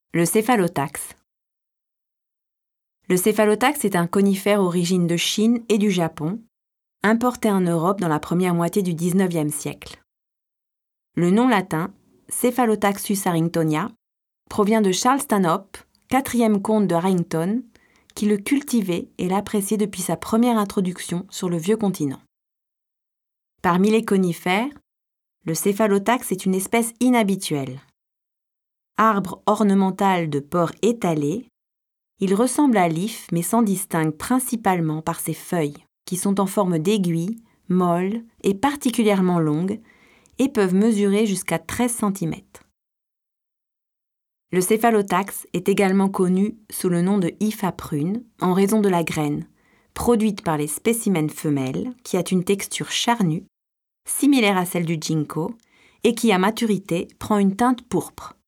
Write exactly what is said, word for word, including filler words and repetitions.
Le céphalothax. Le céphalothax est un conifère origine de Chine et du Japon, importé en Europe dans la première moitié du dix-neuvième siècle. Le nom latin, Cephalothaxus harringtonia, provient de Charles Stanhope, quatrième comte de Harrington, qui le cultivait et l'appréciait depuis sa première introduction sur le vieux continent. Parmi les conifères, le céphalothax est une espèce inhabituelle. Arbre ornemental de port étalé, il ressemble à l'if mais s'en distingue principalement par ses feuilles, qui sont en forme d'aiguille, molles et particulièrement longues, et peuvent mesurer jusqu'à treize centimètres. Le céphalothax est également connu sous le nom de if à prune en raison de la graine, produite par les spécimens femelles, qui a une texture charnue, similaire à celle du ginkgo, et qui à maturité prend une teinte pourpre.